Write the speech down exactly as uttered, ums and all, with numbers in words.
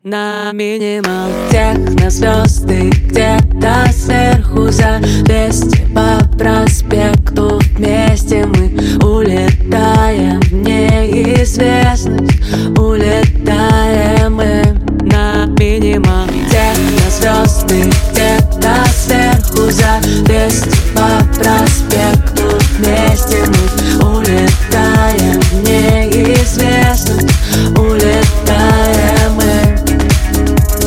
На минимал техно звезды где-то сверху за двести по проспекту. Вместе мы улетаем в неизвестность. Улетаем мы на минимал техно звезды где-то сверху за двести по проспекту. Вместе